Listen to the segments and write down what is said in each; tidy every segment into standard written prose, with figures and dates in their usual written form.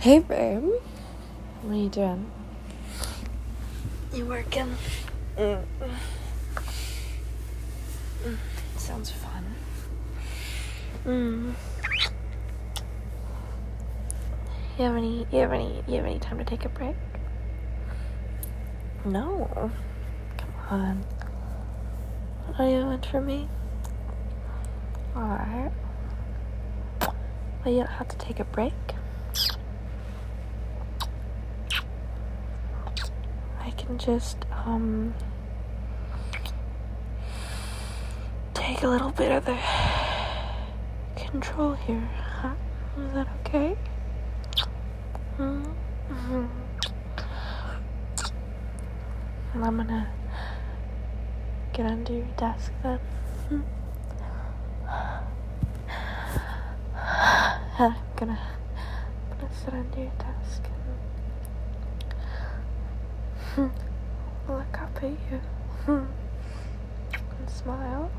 Hey, babe. What are you doing? You working? Sounds fun. You have any time to take a break? No. Come on. What do you want for me? Alright. Well, you don't have to take a break. I can just, take a little bit of the control here, huh? Is that okay? Mm-hmm. And I'm gonna get under your desk then. I'm gonna sit under your desk and look up at you and smile.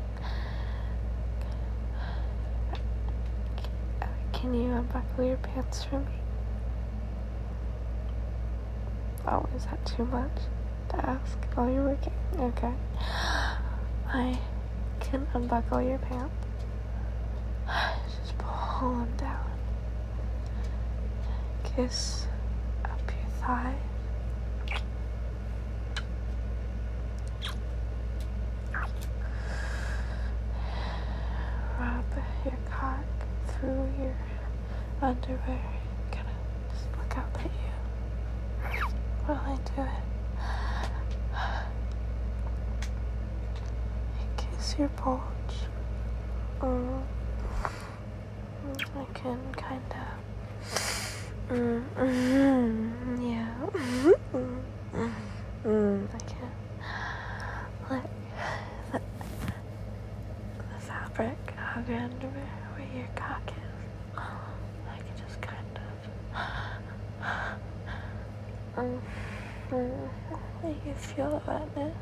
Can you unbuckle your pants for me? Oh, is that too much to ask while you're working? Okay. I can unbuckle your pants. Just pull them down. Kiss up your thigh. Rub your cock through your underwear. Gonna just look up at you while I do it. Kiss your bulge. I can kind of, yeah. I can let the fabric of your underwear where your cock is. I can just kind of, let you feel the wetness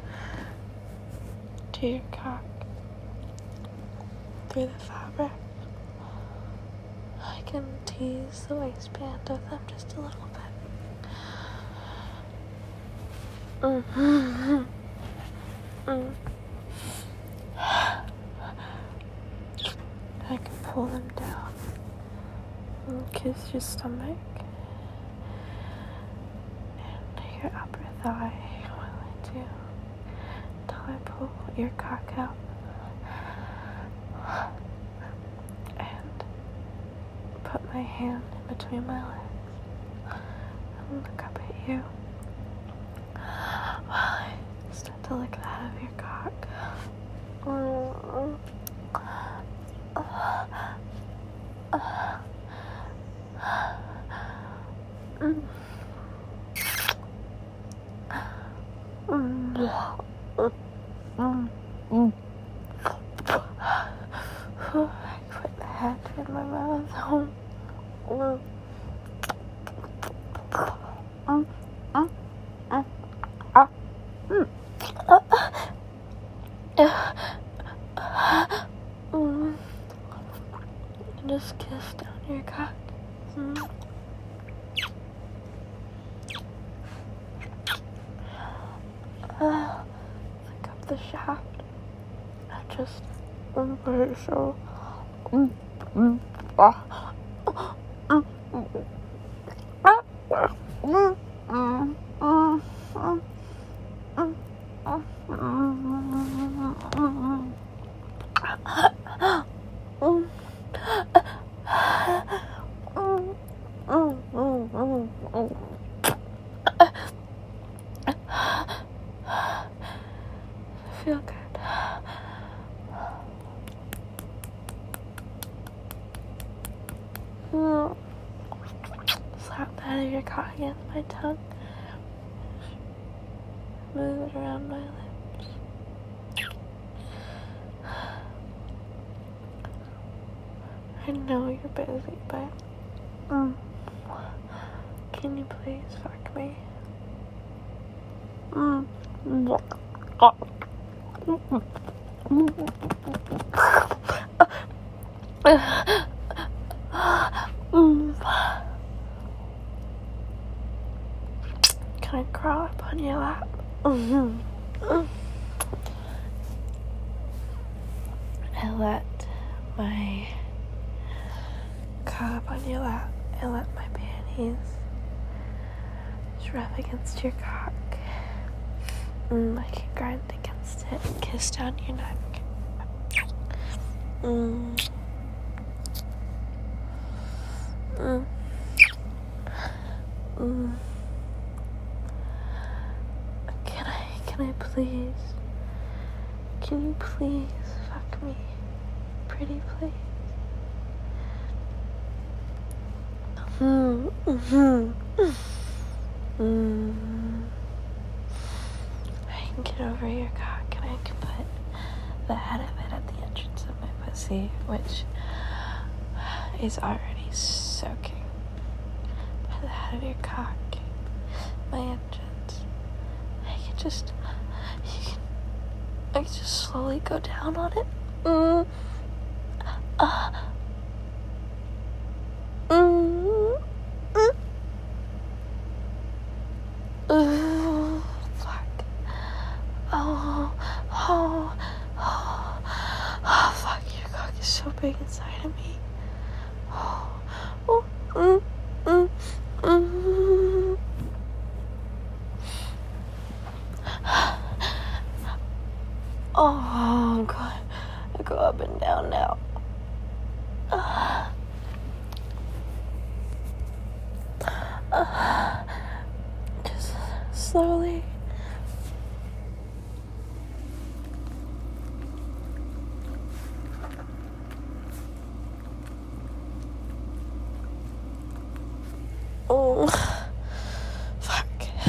to your cock through the fabric. I can tease the waistband of them just a little bit. I can pull them down and kiss your stomach and your upper thigh while I do, until I pull your cock out and put my hand in between my legs and look up at you while I start to lick the head of your cock. I put the head in my mouth. Just kiss down your cock. Look up the shaft. I just very so. Feel good. Slap the head of your cock against my tongue. Move it around my lips. I know you're busy, but can you please fuck me? Can I crawl up on your lap? I let my curl up on your lap. I let my panties just rub against your cock. I can grind against it and kiss down your neck. Can I please? Can you please fuck me? Pretty please? I can get over your cock and I can put the head of it at the entrance of my pussy, which is already soaking by the head of your cock. My entrance. I can just slowly go down on it. Fuck. Fuck, your cock is so big inside of me. Oh, God. I go up and down now. Just slowly. Oh, fuck.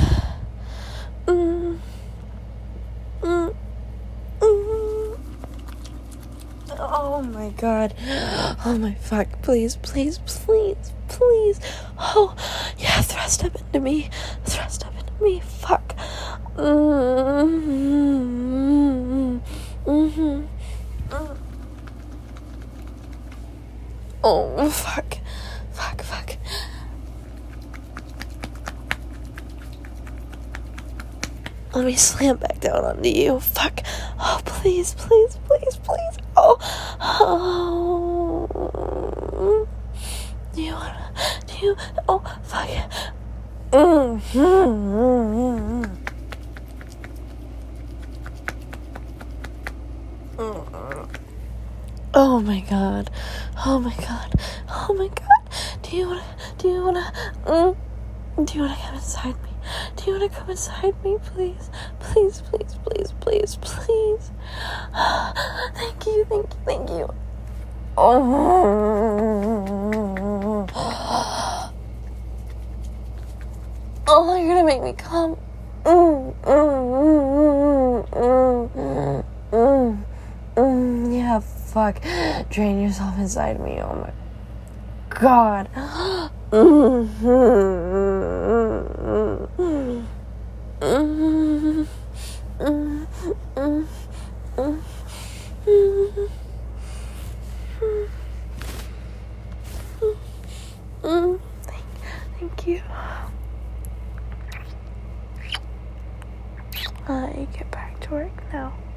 Oh my God. Oh my fuck. Please. Oh, yeah, thrust up into me. Fuck. Oh, fuck. Let me slam back down onto you. Fuck. Oh, please. Oh. Oh, fuck. Oh my God. Do you wanna come inside me? Do you wanna come inside me, please? Please. Thank you. Oh, you're gonna make me come. Yeah, fuck. Drain yourself inside me. Oh my God. Thank you. I get back to work now.